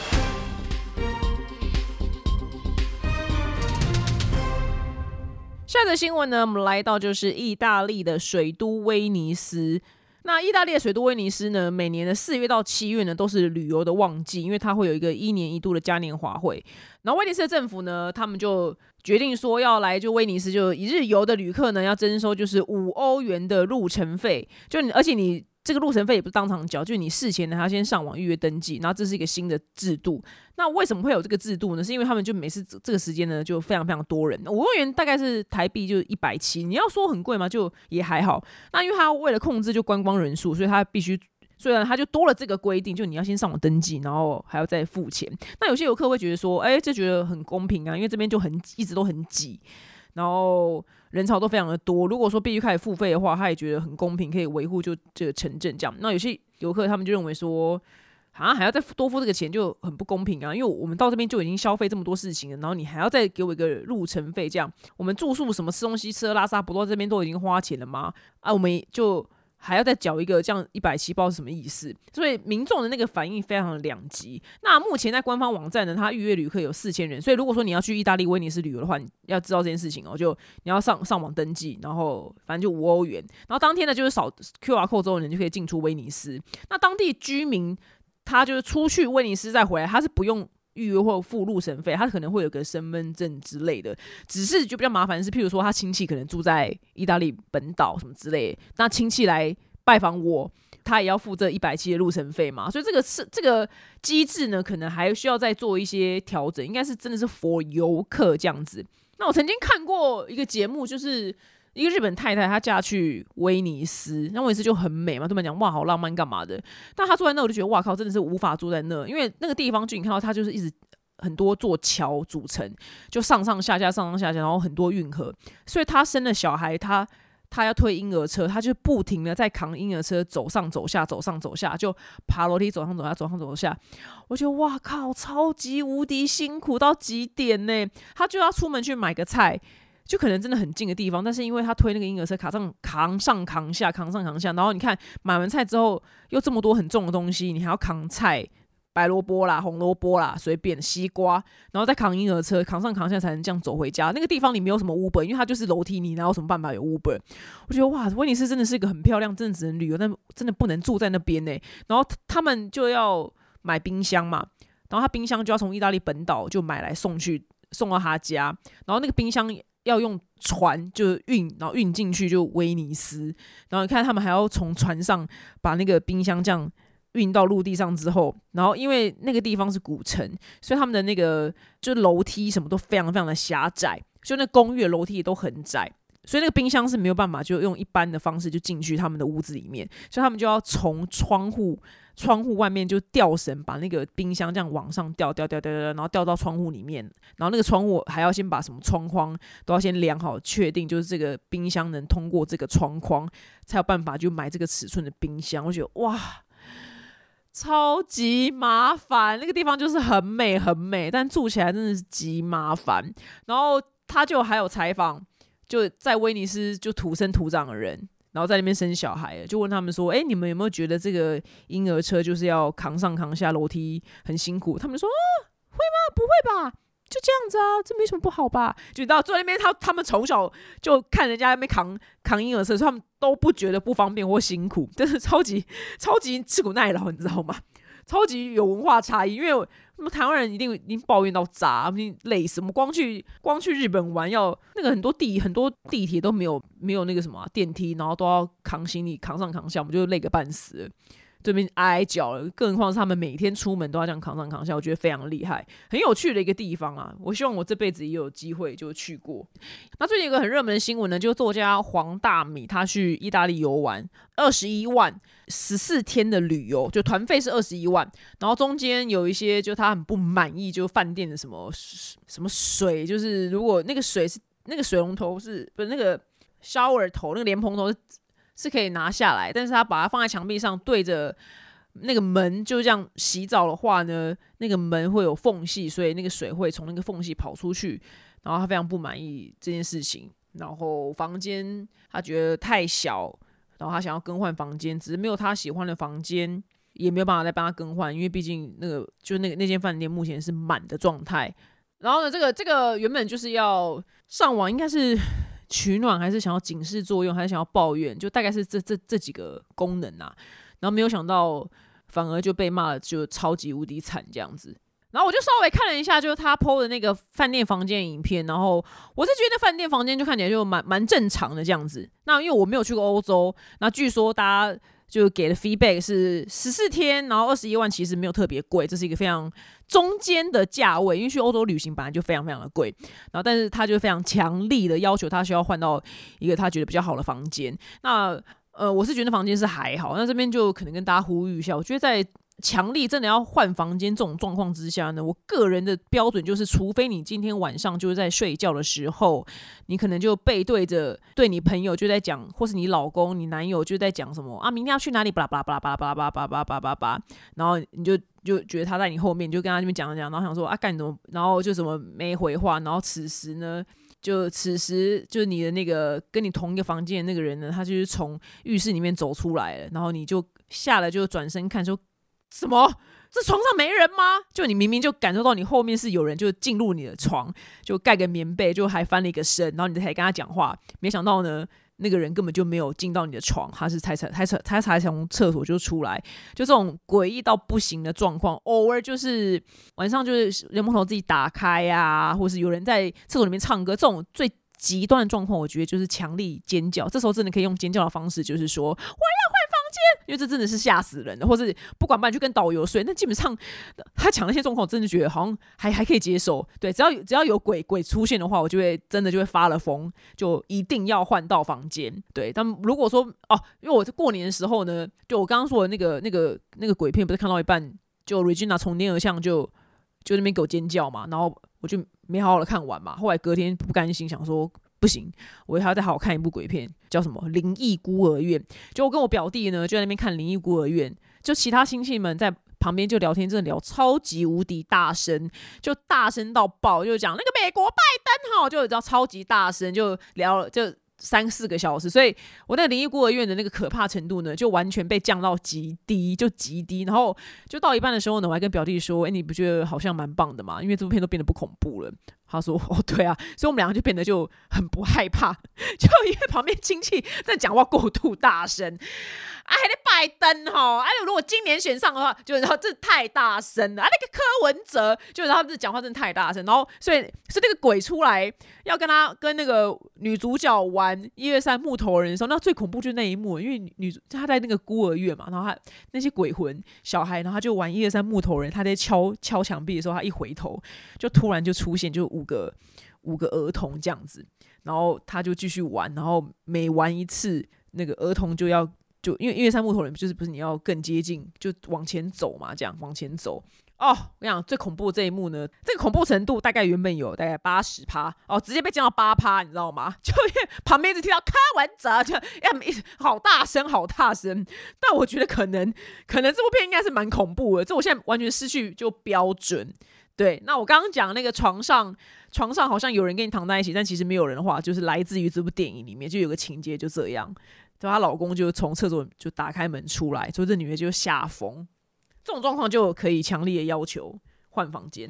下则新闻呢，我们来到就是意大利的水都威尼斯。那意大利的水都威尼斯呢，每年的4月到7月呢都是旅游的旺季，因为它会有一个1年1度的嘉年华会。然后威尼斯的政府呢，他们就决定说要来就威尼斯就一日游的旅客呢，要征收就是5欧元的路程费，而且你这个路程费也不是当场缴，就是你事前呢还要先上网预约登记，然后这是一个新的制度。那为什么会有这个制度呢？是因为他们就每次这个时间呢就非常非常多人，5欧元大概是台币就170，你要说很贵嘛，就也还好。那因为他为了控制就观光人数，所以他必须，虽然他就多了这个规定，就你要先上网登记，然后还要再付钱。那有些游客会觉得说，这觉得很公平啊，因为这边就一直都很挤，然后人潮都非常的多。如果说必须开始付费的话，他也觉得很公平，可以维护就这个城镇这样。那有些游客他们就认为说，还要再多付这个钱就很不公平啊！因为我们到这边就已经消费这么多事情了，然后你还要再给我一个路程费，这样我们住宿什么吃东西吃喝拉撒不都这边都已经花钱了吗？我们就还要再缴一个这样170，不知道是什么意思。所以民众的那个反应非常的两极。那目前在官方网站呢，它预约旅客有4000人，所以如果说你要去意大利威尼斯旅游的话，你要知道这件事情就你要上网登记，然后反正就5欧元，然后当天呢就是扫 QR code 之后，你就可以进出威尼斯。那当地居民他就是出去威尼斯再回来，他是不用预约或付路程费，他可能会有个身份证之类的，只是就比较麻烦的是，譬如说他亲戚可能住在意大利本岛什么之类的，那亲戚来拜访我，他也要付这170的路程费嘛，所以这个机制呢，可能还需要再做一些调整，应该是真的是 for 游客这样子。 那我曾经看过一个节目，就是一个日本太太，她嫁去威尼斯，那威尼斯就很美嘛，对面讲哇好浪漫干嘛的，但她坐在那我就觉得哇靠，真的是无法坐在那，因为那个地方就你看到它就是一直很多座桥组成，就上上下下上上下下，然后很多运河，所以她生了小孩，她要推婴儿车，她就不停的在扛婴儿车走上走下，走上走下，就爬楼梯走上走下，走上走下。我觉得哇靠，超级无敌辛苦到极点呢！她就要出门去买个菜，就可能真的很近的地方，但是因为她推那个婴儿车，扛上扛下，然后你看买完菜之后又这么多很重的东西，你还要扛菜。白萝卜啦、红萝卜啦，随便西瓜，然后再扛婴儿车，扛上扛下才能这样走回家。那个地方里没有什么 Uber， 因为它就是楼梯，你哪有什么办法有 Uber？ 我觉得哇，威尼斯真的是一个很漂亮，真的只能旅游，但真的不能住在那边呢。然后他们就要买冰箱嘛，然后他冰箱就要从意大利本岛就买来送到他家，然后那个冰箱要用船就然后运进去就威尼斯，然后你看他们还要从船上把那个冰箱这样运到陆地上之后，然后因为那个地方是古城，所以他们的那个就楼梯什么都非常非常的狭窄，就那公寓的楼梯也都很窄，所以那个冰箱是没有办法就用一般的方式就进去他们的屋子里面，所以他们就要从窗户外面就吊绳把那个冰箱这样往上吊，然后吊到窗户里面，然后那个窗户还要先把什么窗框都要先量好，确定就是这个冰箱能通过这个窗框，才有办法就买这个尺寸的冰箱。我觉得哇，超级麻烦，那个地方就是很美很美，但住起来真的是极麻烦。然后他就还有采访，就在威尼斯就土生土长的人，然后在那边生小孩，就问他们说：“你们有没有觉得这个婴儿车就是要扛上扛下楼梯很辛苦？”他们说：“会吗？不会吧？就这样子啊，这没什么不好吧？”就到坐在那边，他们从小就看人家在那边扛婴儿车，所以他们都不觉得不方便或辛苦，真的超级吃苦耐劳，你知道吗？超级有文化差异，因为台湾人一定抱怨到炸，一定累死。我们光去日本玩，要那个很多地铁都没有那个什么电梯，然后都要扛行李扛上扛下，我们就累个半死了。这边挨脚了，更何况是他们每天出门都要这样扛上扛下，我觉得非常厉害，很有趣的一个地方啊！我希望我这辈子也有机会就去过。那最近有一个很热门的新闻呢，就是作家黄大米他去意大利游玩，21万14天的旅游，就团费是21万，然后中间有一些就他很不满意，就饭店的什么水，就是如果那个水是那个水龙头是不是那个 shower 头那个莲蓬头是可以拿下来，但是他把它放在墙壁上，对着那个门就这样洗澡的话呢，那个门会有缝隙，所以那个水会从那个缝隙跑出去，然后他非常不满意这件事情。然后房间他觉得太小，然后他想要更换房间，只是没有他喜欢的房间，也没有办法再帮他更换，因为毕竟那间饭店目前是满的状态。然后呢，这个原本就是要上网，应该是取暖还是想要警示作用，还是想要抱怨，就大概是这几个功能啊。然后没有想到，反而就被骂了，就超级无敌惨这样子。然后我就稍微看了一下，就是他 PO 的那个饭店房间影片，然后我是觉得饭店房间就看起来就蛮正常的这样子。那因为我没有去过欧洲，那据说大家就给的 feedback 是14天，然后21万其实没有特别贵，这是一个非常中间的价位，因为去欧洲旅行本来就非常非常的贵，然后但是他就非常强力的要求他需要换到一个他觉得比较好的房间。那我是觉得房间是还好，那这边就可能跟大家呼吁一下，我觉得在强力真的要换房间这种状况之下呢，我个人的标准就是，除非你今天晚上就是在睡觉的时候，你可能就背对着对你朋友就在讲，或是你老公、你男友就在讲什么啊，明天要去哪里，巴拉巴拉巴拉巴拉巴拉巴拉巴拉，然后你就觉得他在你后面，你就跟他那边讲，然后想说啊干你怎么，然后就怎么没回话，然后此时就是你的那个跟你同一个房间的那个人呢，他就是从浴室里面走出来了，然后你就下来就转身看说。什么？这床上没人吗？就你明明就感受到你后面是有人，就进入你的床，就盖个棉被，就还翻了一个身，然后你才跟他讲话。没想到呢，那个人根本就没有进到你的床，他才从厕所就出来。就这种诡异到不行的状况，偶尔就是晚上就是人木头自己打开啊，或是有人在厕所里面唱歌，这种最极端的状况，我觉得就是强力尖叫。这时候真的可以用尖叫的方式，就是说我要换房间， 因为这真的是吓死人的，或是不管办去跟导游睡，那基本上他讲那些状况，真的觉得好像还可以接受。对，只要有鬼出现的话，我就会真的就会发了疯，就一定要换到房间。对，但如果说因为我过年的时候呢，就我刚刚说的那个鬼片，不是看到一半，就 Regina 从天而降就那边给我尖叫嘛，然后我就没好好的看完嘛。后来隔天不甘心，想说不行，我还要再好好看一部鬼片，叫什么《灵异孤儿院》。就我跟我表弟呢，就在那边看《灵异孤儿院》，就其他亲戚们在旁边就聊天，真的聊超级无敌大声，就大声到爆，就讲那个美国拜登就知道超级大声，就聊了就3-4个小时，所以我那个灵异孤儿院的那个可怕程度呢，就完全被降到极低，就极低。然后就到一半的时候呢，我还跟表弟说：“你不觉得好像蛮棒的吗？因为这部片都变得不恐怖了。”他说：“对啊。”所以我们两个就变得就很不害怕，就因为旁边亲戚在讲话过度大声。还在拜登如果今年选上的话，就然后这太大声了那个柯文哲，就他们讲话真的太大声，然后所以是那个鬼出来要跟那个女主角玩1、2、3木头人的时候，那最恐怖就是那一幕，因为他在那个孤儿院嘛，然后他那些鬼魂小孩，然后他就玩1、2、3木头人，他在敲墙壁的时候，他一回头就突然就出现就5个儿童这样子，然后他就继续玩，然后每玩一次那个儿童就因为1、2、3木头人就是不是你要更接近就往前走嘛，这样往前走。我跟你讲最恐怖的这一幕呢，这个恐怖程度大概原本有大概 80%， 直接被降到 8%， 你知道吗？就因为旁边一直听到柯文哲就好大声好大声，但我觉得可能这部片应该是蛮恐怖的，这我现在完全失去就标准。对，那我刚刚讲那个床上好像有人跟你躺在一起，但其实没有人的话，就是来自于这部电影里面就有个情节就这样，对，她老公就从厕所就打开门出来，所以这女的就吓疯。这种状况就可以强烈的要求换房间。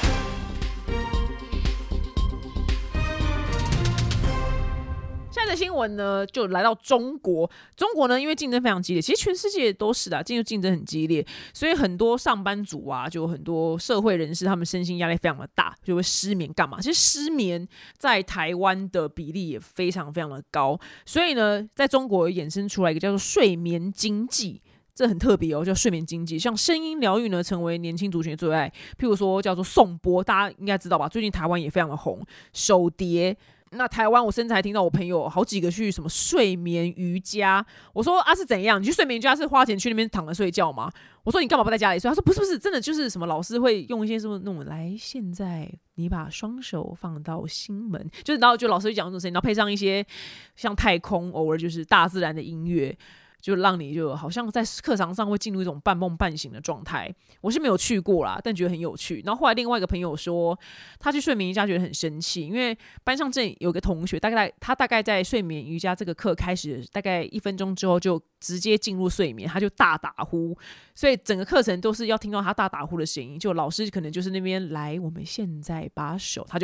现在的新闻呢，就来到中国。中国呢，因为竞争非常激烈，其实全世界都是的，竞争很激烈，所以很多上班族啊，就很多社会人士，他们身心压力非常的大，就会失眠干嘛？其实失眠在台湾的比例也非常非常的高，所以呢，在中国衍生出来一个叫做睡眠经济。这很特别叫睡眠经济。像声音疗愈呢，成为年轻族群的最爱。譬如说叫做颂钵，大家应该知道吧？最近台湾也非常的红。手碟，那台湾我甚至还听到我朋友好几个去什么睡眠瑜伽。我说是怎样？你去睡眠瑜伽是花钱去那边躺着睡觉吗？我说你干嘛不在家里睡？他说不是，真的就是什么老师会用一些什么那种来，现在你把双手放到心门，就是然后就老师会讲这种声音，然后配上一些像太空偶尔就是大自然的音乐。就让你就好像在课堂上会进入一种半梦半醒的状态。我是没有去过啦，但觉得很有趣。然后后来另外一个朋友说，他去睡眠瑜伽觉得很生气，因为班上正有个同学，他大概在睡眠瑜伽这个课开始大概1分钟之后就直接进入睡眠，他就大打呼，所以整个课程都是要听到他大打呼的声音。就老师可能就是那边来，我们现在把手，他就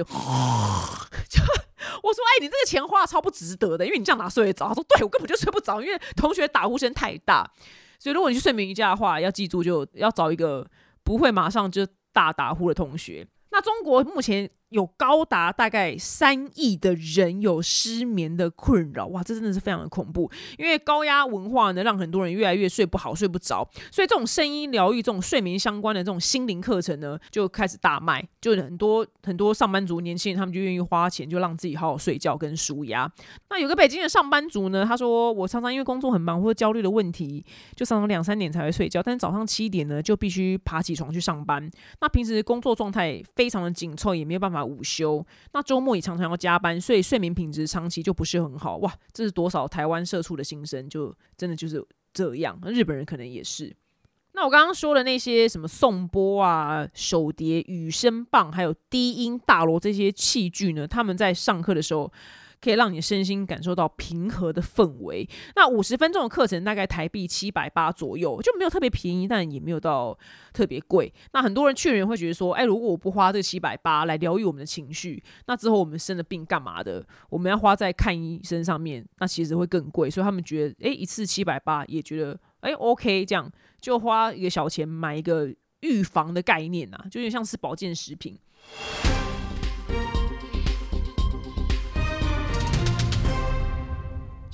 我说你这个钱花超不值得的，因为你这样哪睡得着？他说对，我根本就睡不着，因为同学打呼声太大。所以如果你去睡眠瑜伽的话，要记住就要找一个不会马上就大打呼的同学。那中国目前有高达大概3亿的人有失眠的困扰，哇，这真的是非常的恐怖。因为高压文化呢，让很多人越来越睡不好、睡不着，所以这种声音疗愈、这种睡眠相关的这种心灵课程呢，就开始大卖。就很多上班族、年轻人，他们就愿意花钱，就让自己好好睡觉跟舒压。那有个北京的上班族呢，他说：“我常常因为工作很忙或者焦虑的问题，就常常2、3点才会睡觉，但是早上7点呢，就必须爬起床去上班。那平时工作状态非常的紧凑，也没有办法午休。那周末也常常要加班，所以睡眠品质长期就不是很好。哇，这是多少台湾社畜的心声，就真的就是这样。日本人可能也是。”那我刚刚说的那些什么颂钵啊、手碟、羽声棒，还有低音大锣这些器具呢，他们在上课的时候可以让你身心感受到平和的氛围。那50分钟的课程大概台币780左右，就没有特别便宜，但也没有到特别贵。那很多人去的人会觉得说，如果我不花这个780来疗愈我们的情绪，那之后我们生了病干嘛的？我们要花在看医生上面，那其实会更贵。所以他们觉得，一次780也觉得OK， 这样就花一个小钱买一个预防的概念啊，就有点像是保健食品。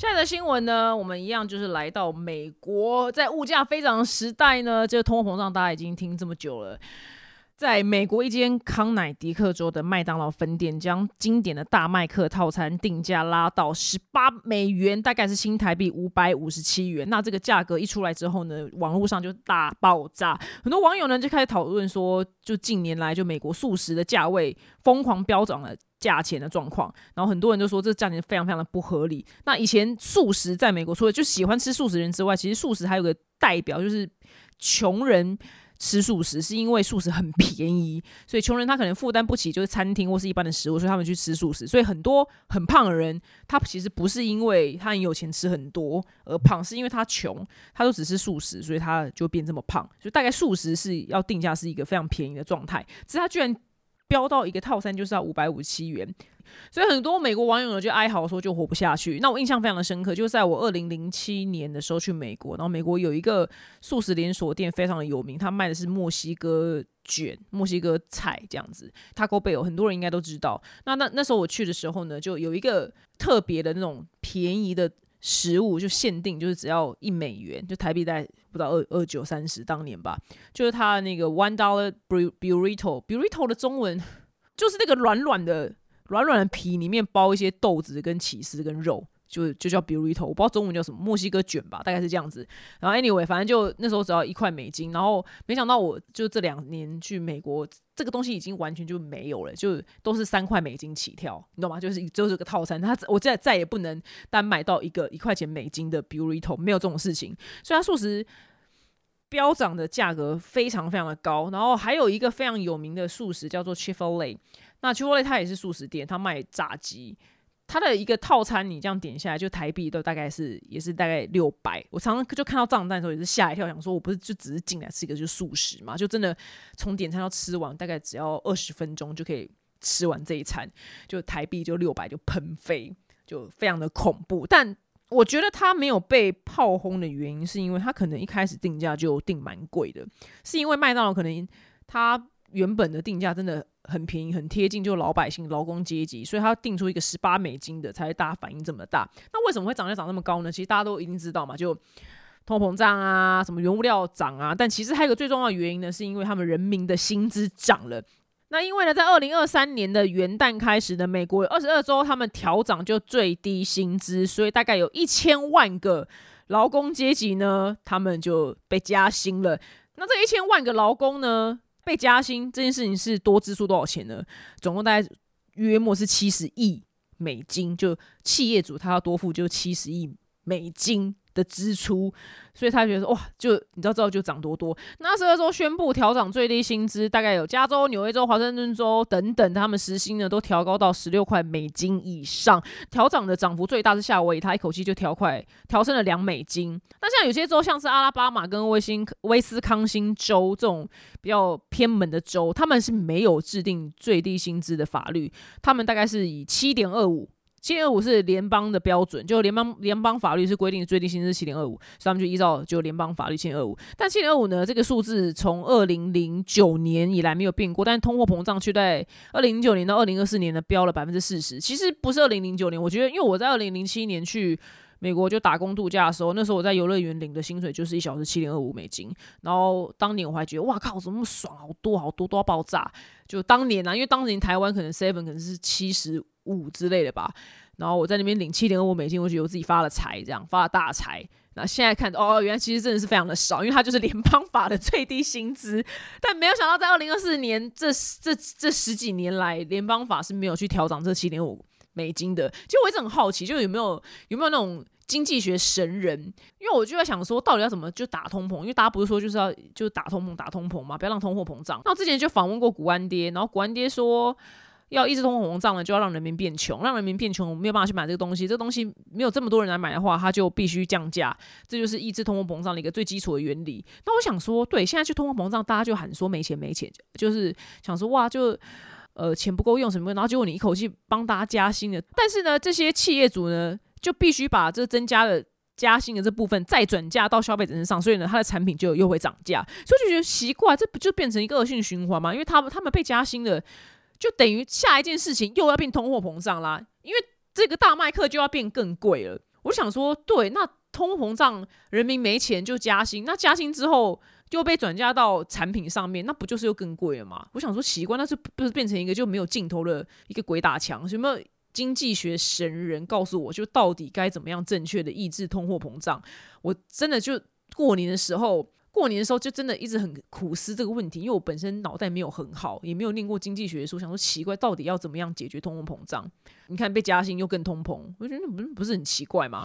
现在的新闻呢，我们一样就是来到美国，在物价飞涨的时代呢，这个通货膨胀大家已经听这么久了。在美国一间康乃狄克州的麦当劳分店，将经典的大麦克套餐定价拉到$18，大概是新台币557元。那这个价格一出来之后呢，网络上就大爆炸，很多网友呢就开始讨论说，就近年来就美国速食的价位疯狂飙涨了价钱的状况，然后很多人就说这价钱非常非常的不合理。那以前素食在美国除了就喜欢吃素食人之外，其实素食还有个代表就是穷人吃素食，是因为素食很便宜，所以穷人他可能负担不起就是餐厅或是一般的食物，所以他们去吃素食。所以很多很胖的人，他其实不是因为他很有钱吃很多而胖，是因为他穷，他都只是素食，所以他就变这么胖。所以大概素食是要定价是一个非常便宜的状态，只是他居然飙到一个套餐就是要557元。所以很多美国网友呢就哀嚎说就活不下去。那我印象非常的深刻，就是在我2007年的时候去美国，然后美国有一个素食连锁店非常的有名，他卖的是墨西哥卷、墨西哥菜这样子 ，Taco Bell 很多人应该都知道。那时候我去的时候呢，就有一个特别的那种便宜的食物，就限定就是只要$1，就台币大概不到29、30当年吧，就是它那个$1 burrito 的中文就是那个软软的皮里面包一些豆子跟起司跟肉，就叫 burrito， 我不知道中文叫什么，墨西哥卷吧，大概是这样子。然后 anyway， 反正就那时候只要$1，然后没想到我就这2年去美国，这个东西已经完全就没有了，就都是$3起跳，你懂吗？就是个套餐，我再也不能单买到一个$1的 burrito， 没有这种事情，所以它素食飙涨的价格非常非常的高。然后还有一个非常有名的素食叫做 Chick-fil-A， 那 Chick-fil-A 它也是素食店，它卖炸鸡，它的一个套餐你这样点下来就台币都大概也是大概600。我常常就看到账单的时候也是吓一跳，想说我不是就只是进来吃一个就是素食嘛，就真的从点餐到吃完大概只要20分钟就可以吃完这一餐，就台币就600就喷飞，就非常的恐怖。但我觉得它没有被炮轰的原因是因为它可能一开始定价就定蛮贵的，是因为麦当劳可能它原本的定价真的很便宜，很贴近就老百姓劳工阶级，所以它定出一个$18的，才会大家反应这么大。那为什么会涨价涨那么高呢？其实大家都一定知道嘛，就通货膨胀啊，什么原物料涨啊，但其实还有一个最重要的原因呢，是因为他们人民的薪资涨了。那因为呢，在2023年的元旦开始呢，美国有22州他们调涨就最低薪资，所以大概有1000万个劳工阶级呢，他们就被加薪了。那这1000万个劳工呢被加薪这件事情是多支出多少钱呢？总共大概约莫是$70亿，就企业主他要多付就$70亿的支出，所以他觉得哇，就你知道就涨多。那12州宣布调涨最低薪资，大概有加州、纽约州、华盛顿州等等，他们时薪呢都调高到$16以上。调涨的涨幅最大是夏威夷，他一口气就调升了$2。那像有些州，像是阿拉巴马跟威斯康星州这种比较偏门的州，他们是没有制定最低薪资的法律，他们大概是以7.25是联邦的标准，就联邦法律是规定最低薪资7.25，所以他们就依照就联邦法律7.25。但7.25呢，这个数字从2009年以来没有变过，但通货膨胀却在2009年到2024年呢飙了40%。其实不是2009年，我觉得因为我在2007年去美国就打工度假的时候，那时候我在游乐园领的薪水就是1小时$7.25，然后当年我还觉得哇靠，怎么那么爽，好多都要爆炸。就当年啊，因为当年台湾可能 7 可能是75之类的吧，然后我在那边领$7.25，我觉得我自己发了大财。那现在看原来其实真的是非常的少，因为它就是联邦法的最低薪资。但没有想到在2024年这10几年来，联邦法是没有去调涨这$7.25的。其实我一直很好奇，就有没有那种经济学神人，因为我就在想说，到底要怎么就打通膨？因为大家不是说就是打通膨嘛，不要让通货膨胀。那我之前就访问过古安爹，然后古安爹说，要抑制通货膨胀呢，就要让人民变穷，让人民变穷没有办法去买这个东西，这个东西没有这么多人来买的话，它就必须降价，这就是抑制通货膨胀的一个最基础的原理。那我想说，对，现在去通货膨胀，大家就喊说没钱，就是想说哇，就钱不够用什么，然后结果你一口气帮大家加薪了，但是呢，这些企业主呢就必须把这增加了加薪的这部分再转嫁到消费者身上，所以呢，他的产品就又会涨价，所以就觉得奇怪，这不就变成一个恶性循环吗？因为他们被加薪了，就等于下一件事情又要变通货膨胀啦，因为这个大麦克就要变更贵了。 我想说，对，那通货膨胀，人民没钱就加薪，那加薪之后就被转嫁到产品上面，那不就是又更贵了吗？我想说奇怪，那是不是变成一个就没有尽头的一个鬼打墙？有没有经济学神人告诉我，就到底该怎么样正确的抑制通货膨胀？我真的就过年的时候就真的一直很苦思这个问题，因为我本身脑袋没有很好，也没有念过经济学的书，想说奇怪，到底要怎么样解决通货膨胀？你看被加薪又更通膨，我觉得不是很奇怪吗？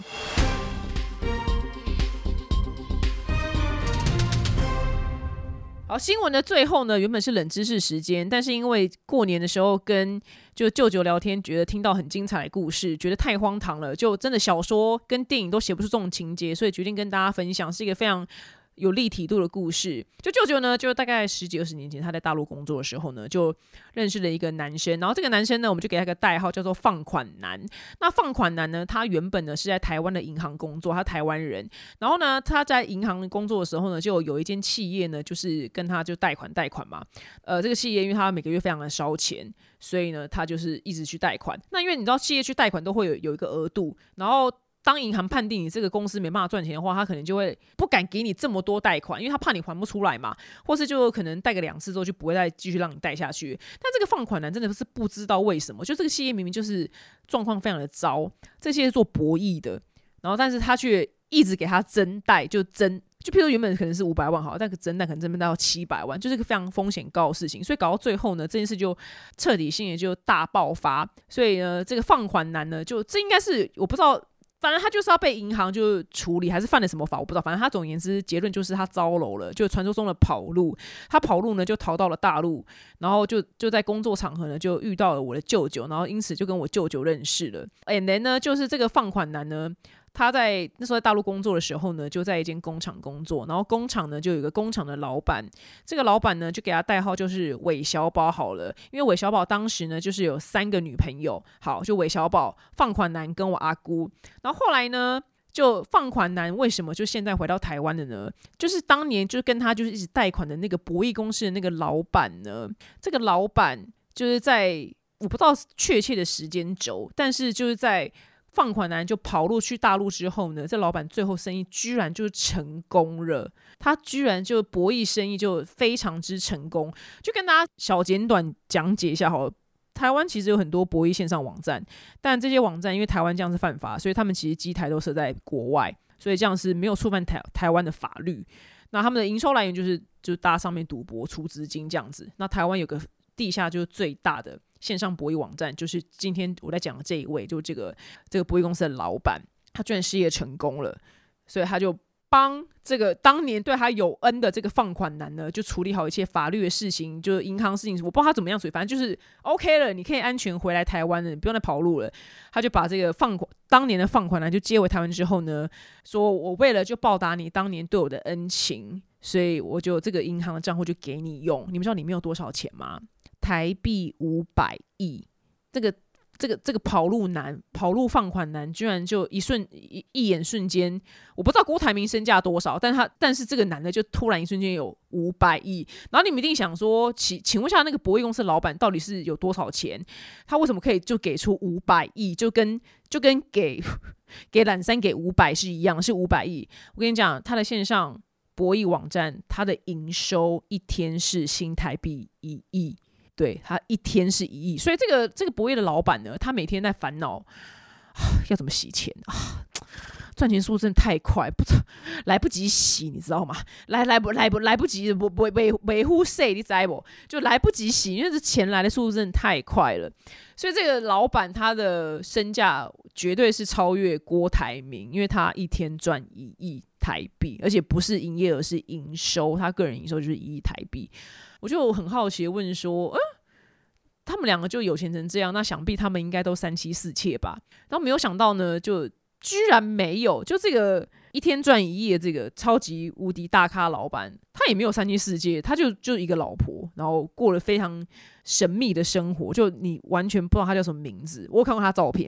好，新闻的最后呢，原本是冷知识时间，但是因为过年的时候跟就舅舅聊天，觉得听到很精彩的故事，觉得太荒唐了，就真的小说跟电影都写不出这种情节，所以决定跟大家分享，是一个非常有立体度的故事。就舅舅呢，就大概10几20年前，他在大陆工作的时候呢，就认识了一个男生，然后这个男生呢，我们就给他一个代号叫做放款男。那放款男呢，他原本呢是在台湾的银行工作，他台湾人。然后呢，他在银行工作的时候呢，就有一间企业呢，就是跟他就贷款嘛。这个企业因为他每个月非常的烧钱，所以呢，他就是一直去贷款。那因为你知道，企业去贷款都会有一个额度，然后当银行判定你这个公司没办法赚钱的话，他可能就会不敢给你这么多贷款，因为他怕你还不出来嘛，或是就可能贷个2次之后就不会再继续让你贷下去。但这个放款男真的是不知道为什么，就这个企业明明就是状况非常的糟，这企业是做博弈的，然后但是他却一直给他增贷，就譬如原本可能是500万好，但增贷可能增到700万，就是一个非常风险高的事情，所以搞到最后呢，这件事就彻底性的就大爆发。所以呢，这个放款男呢，就这应该是我不知道。反正他就是要被银行就处理，还是犯了什么法我不知道。反正他总而言之结论就是他遭楼了，就传说中的跑路。他跑路呢就逃到了大陆，然后就在工作场合呢就遇到了我的舅舅，然后因此就跟我舅舅认识了。And then 呢，就是这个放款男呢，他在那时候在大陆工作的时候呢，就在一间工厂工作，然后工厂呢就有一个工厂的老板，这个老板呢就给他代号就是韦小宝好了，因为韦小宝当时呢就是有3个女朋友，好，就韦小宝、放款男跟我阿姑，然后后来呢。就放款男为什么就现在回到台湾的呢？就是当年就跟他就是一直贷款的那个博弈公司的那个老板呢，这个老板就是在我不知道确切的时间轴，但是就是在放款男就跑路去大陆之后呢，这老板最后生意居然就成功了，他居然就博弈生意就非常之成功。就跟大家小简短讲解一下好了。台湾其实有很多博弈线上网站，但这些网站因为台湾这样是犯法，所以他们其实机台都设在国外，所以这样是没有触犯台湾的法律。那他们的营收来源就是大家上面赌博出资金这样子。那台湾有个地下就是最大的线上博弈网站，就是今天我在讲的这一位，就这个博弈公司的老板，他居然事业成功了，所以他就帮这个当年对他有恩的这个放款男呢，就处理好一切法律的事情，就是银行事情，我不知道他怎么样处理，反正就是 OK 了，你可以安全回来台湾了，你不用再跑路了。他就把这个当年的放款男就接回台湾之后呢，说我为了就报答你当年对我的恩情，所以我就这个银行的账户就给你用。你们知道里面有多少钱吗？台币500亿。这个跑路放款男，居然就一眼瞬间，我不知道郭台铭身价多少，但是这个男的就突然一瞬间有500亿，然后你们一定想说，请问一下那个博弈公司的老板到底是有多少钱？他为什么可以就给出500亿，就跟给懒山给500是一样，是500亿。我跟你讲，他的线上博弈网站，他的营收一天是新台币1亿。对，他一天是1亿，所以这个博弈的老板呢，他每天在烦恼要怎么洗钱啊，赚钱速度真的太快，来不及洗，你知道吗？来不及，维护税，你知道不？就来不及洗，因为这钱来的速度真的太快了。所以这个老板他的身价绝对是超越郭台铭，因为他一天赚1亿台币，而且不是营业额，是营收，他个人营收就是1亿台币。我就很好奇的问说，他们两个就有钱成这样，那想必他们应该都3妻4妾吧？然后没有想到呢，就居然没有，就这个一天赚1亿的这个超级无敌大咖老板，他也没有3妻4妾，他就一个老婆，然后过了非常神秘的生活，就你完全不知道他叫什么名字。我有看过他照片，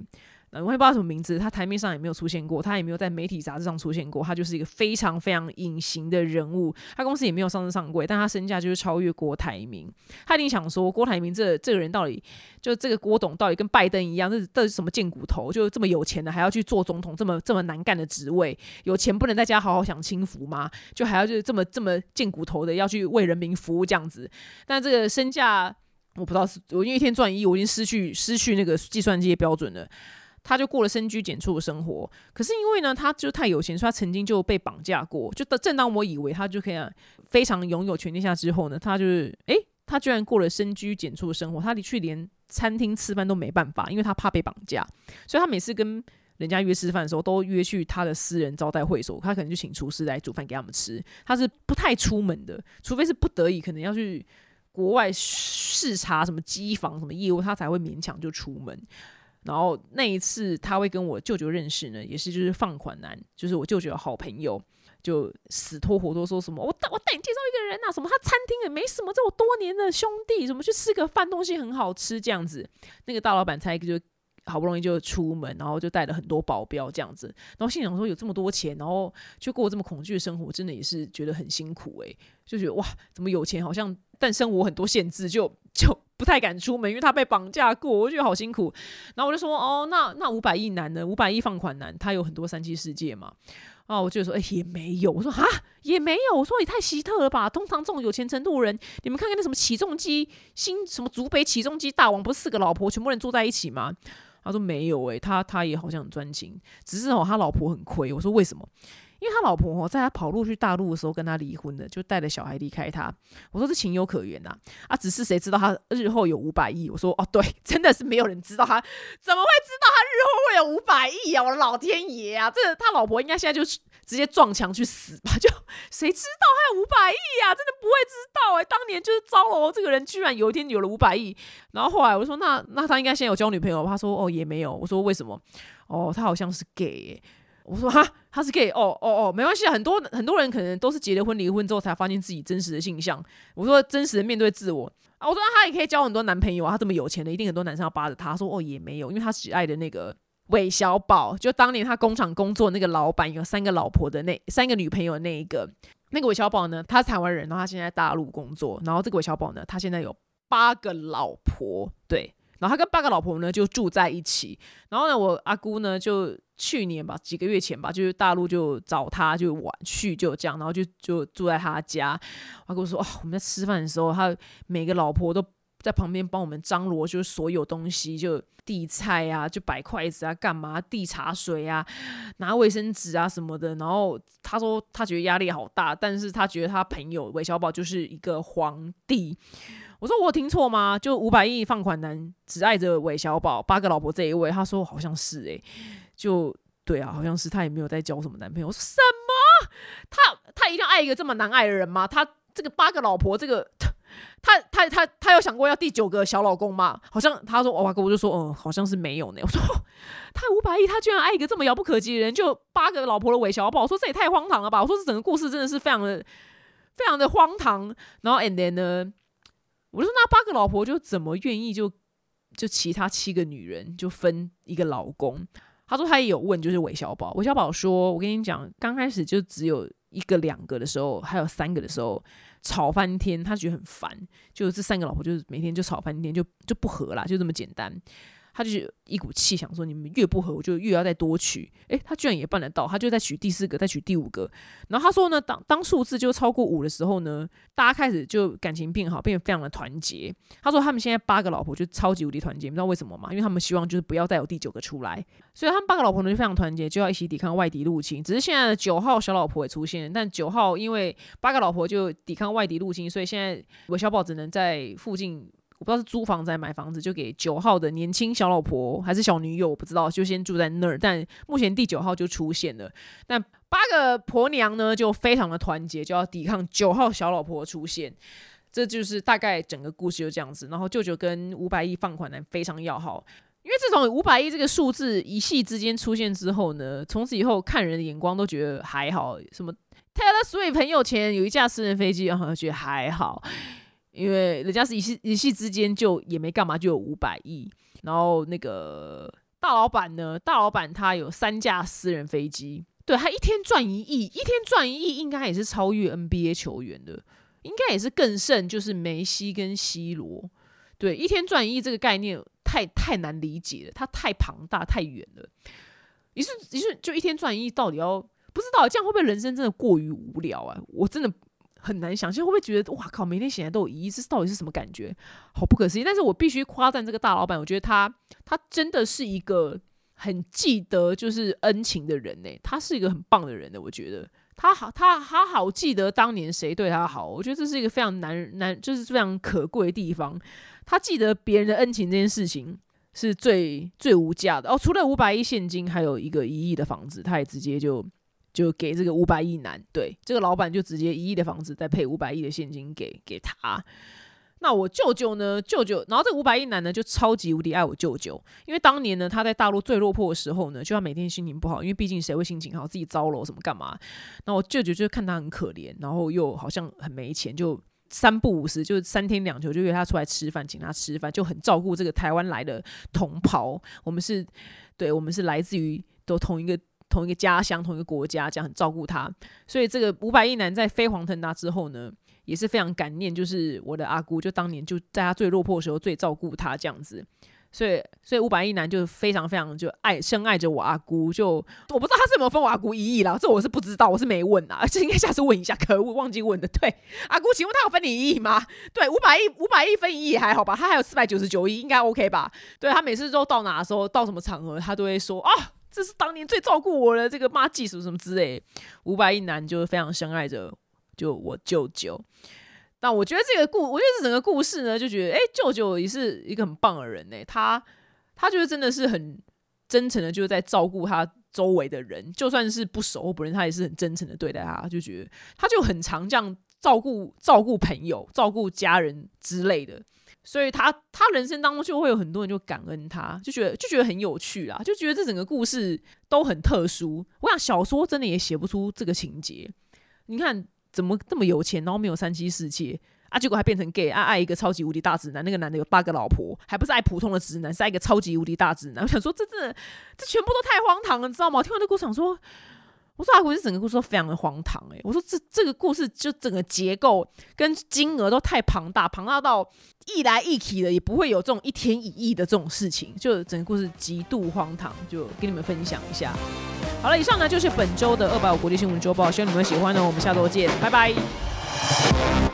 我也不知道什么名字，他台面上也没有出现过，他也没有在媒体杂志上出现过，他就是一个非常非常隐形的人物。他公司也没有上市上柜，但他身价就是超越郭台铭。他一定想说，郭台铭这个人到底，就这个郭董到底跟拜登一样，这是什么贱骨头？就这么有钱的，还要去做总统这么难干的职位？有钱不能在家好好享清福吗？就还要就是这么贱骨头的要去为人民服务这样子？但这个身价，我不知道我因为一天赚1亿，我已经失去那个计算机的标准了。他就过了深居简出的生活，可是因为呢，他就太有钱，所以他曾经就被绑架过。就正当我以为他就可以非常拥有全天下之后呢，他就是他居然过了深居简出的生活，他去连餐厅吃饭都没办法，因为他怕被绑架，所以他每次跟人家约吃饭的时候，都约去他的私人招待会所，他可能就请厨师来煮饭给他们吃。他是不太出门的，除非是不得已，可能要去国外视察什么机房什么业务，他才会勉强就出门。然后那一次他会跟我舅舅认识呢，也是就是放款男，就是我舅舅的好朋友，就死拖活拖说什么我带你介绍一个人啊，什么他餐厅也没什么，这我多年的兄弟，什么去吃个饭东西很好吃这样子。那个大老板才就好不容易就出门，然后就带了很多保镖这样子，然后心想说有这么多钱，然后就过这么恐惧的生活，真的也是觉得很辛苦就觉得哇，怎么有钱好像，但生活很多限制，就不太敢出门，因为他被绑架过，我觉得好辛苦。然后我就说那500亿男呢？500亿放款男，他有很多三妻四妾嘛？我就说也没有。我说也没有。我说也太奇特了吧？通常这种有钱程度的人，你们看看那什么起重机什么竹北起重机大王，不是4个老婆全部人住在一起吗？他说没有他也好像很专情，只是他老婆很亏。我说为什么？因为他老婆在他跑路去大陆的时候跟他离婚了，就带了小孩离开他。我说这情有可原只是谁知道他日后有500亿？我说对，真的是没有人知道他怎么会知道他日后会有500亿啊！我的老天爷啊，这他老婆应该现在就直接撞墙去死吧？就谁知道他有500亿啊？真的不会知道当年就是糟了这个人居然有一天有了500亿。然后后来我说那他应该现在有交女朋友吧？他说也没有。我说为什么？他好像是 gay我说他是 gay 没关系很多人可能都是结了婚离婚之后才发现自己真实的性向。我说真实的面对自我我说他也可以交很多男朋友他这么有钱的，一定很多男生要扒着他。说也没有，因为他只爱的那个韦小宝，就当年他工厂工作那个老板有3个老婆的3个女朋友的那个韦小宝呢，他是台湾人，然后他现在在大陆工作，然后这个韦小宝呢，他现在有8个老婆，对。然后他跟8个老婆呢就住在一起，然后呢我阿姑呢就去年吧几个月前吧，就是大陆就找他就晚去就这样，然后就住在他家。阿姑说我们在吃饭的时候，他每个老婆都在旁边帮我们张罗，就是所有东西，就递菜啊，就摆筷子啊，干嘛递茶水啊，拿卫生纸啊什么的。然后他说他觉得压力好大，但是他觉得他朋友韦小宝就是一个皇帝。我说我有听错吗？就500亿放款男只爱着韦小宝8个老婆这一位。他说好像是就对好像是，他也没有在交什么男朋友。我说什么？他一定要爱一个这么难爱的人吗？他这个8个老婆，这个他有想过要第9个小老公吗？好像他说我就说好像是没有呢。我说他500亿，他居然爱一个这么遥不可及的人，就8个老婆的韦小宝。我说这也太荒唐了吧！我说这整个故事真的是非常的荒唐。然后 and then 呢？我就说那8个老婆就怎么愿意就其他7个女人就分一个老公？他说他也有问，就是韦小宝说，我跟你讲，刚开始就只有1个2个的时候，还有3个的时候吵翻天，他觉得很烦，就这3个老婆就是每天就吵翻天，就不合啦，就这么简单。他就一股气想说，你们越不合我就越要再多娶。他居然也办得到，他就再娶第4个，再娶第5个。然后他说呢，当数字就超过5的时候呢，大家开始就感情变好，变得非常的团结。他说他们现在8个老婆就超级无敌团结，你知道为什么吗？因为他们希望就是不要再有第9个出来，所以他们8个老婆呢就非常团结，就要一起抵抗外敌入侵。只是现在的9号小老婆也出现了，但9号因为8个老婆就抵抗外敌入侵，所以现在韦小宝只能在附近，我不知道是租房子还是买房子，就给9号的年轻小老婆还是小女友，我不知道，就先住在那儿。但目前第9号就出现了，但8个婆娘呢就非常的团结，就要抵抗9号小老婆出现。这就是大概整个故事就这样子。然后舅舅跟500亿放款男非常要好，因为自从500亿这个数字一夕之间出现之后呢，从此以后看人的眼光都觉得还好。什么 Taylor Swift 很有钱，有一架私人飞机，觉得还好。因为人家是一夕之间就也没干嘛就有500亿，然后那个大老板呢，大老板他有3架私人飞机，对，他一天赚1亿，一天赚1亿应该也是超越 NBA 球员的，应该也是更胜就是梅西跟 C 罗。对，一天赚1亿这个概念太难理解了，它太庞大太远了。于是就一天赚1亿，到底要不知道这样会不会人生真的过于无聊啊？我真的很难想象，会不会觉得哇靠，每天醒来都有1亿，这到底是什么感觉？好不可思议！但是我必须夸赞这个大老板，我觉得他真的是一个很记得就是恩情的人呢，他是一个很棒的人呢，我觉得他好记得当年谁对他好，我觉得这是一个非常难就是非常可贵的地方。他记得别人的恩情这件事情是最无价的哦。除了500亿现金，还有一个1亿的房子，他也直接就给这个500亿男，对，这个老板就直接1亿的房子再配500亿的现金给他。那我舅舅呢？然后这个500亿男呢就超级无敌爱我舅舅，因为当年呢他在大陆最落魄的时候呢，就他每天心情不好，因为毕竟谁会心情好，自己糟了什么干嘛？然后我舅舅就看他很可怜，然后又好像很没钱，就3不5时，就3天2头就约他出来吃饭，请他吃饭，就很照顾这个台湾来的同胞。我们是来自于都同一个家乡、同一个国家，这样很照顾他。所以这个500亿男在飞黄腾达之后呢，也是非常感念，就是我的阿姑，就当年就在他最落魄的时候最照顾他这样子。所以500亿男就非常非常就深爱着我阿姑，就我不知道他是有没有分我阿姑1亿啦，这我是不知道，我是没问啦，这应该下次问一下，可恶忘记问的。对，阿姑，请问他有分你1亿吗？对，500亿分1亿还好吧，他还有499亿，应该 OK 吧？对，他每次都到哪的时候，到什么场合，他都会说啊，这是当年最照顾我的这个妈技术什么之类。500亿男就非常深爱着就我舅舅。那我觉得我觉得这整个故事呢，就觉得舅舅也是一个很棒的人呢。他就是真的是很真诚的，就是在照顾他周围的人，就算是不熟或不认，他也是很真诚的对待他。就觉得他就很常这样照顾朋友、照顾家人之类的。所以他人生当中就会有很多人就感恩他，就觉得很有趣啦，就觉得这整个故事都很特殊。我想小说真的也写不出这个情节。你看。怎么这么有钱，然后没有3妻4妾啊？结果还变成 gay 啊，爱一个超级无敌大直男，那个男的有8个老婆，还不是爱普通的直男，是爱一个超级无敌大直男。我想说，这全部都太荒唐了，你知道吗？我听完这故事想说，我说阿古，这整个故事都非常的荒唐我说这个故事就整个结构跟金额都太庞大到一来一去的，也不会有这种1天1亿的这种事情，就整个故事极度荒唐，就跟你们分享一下。好了，以上呢就是本周的250国际新闻周报，希望你们喜欢呢。我们下周见，拜拜。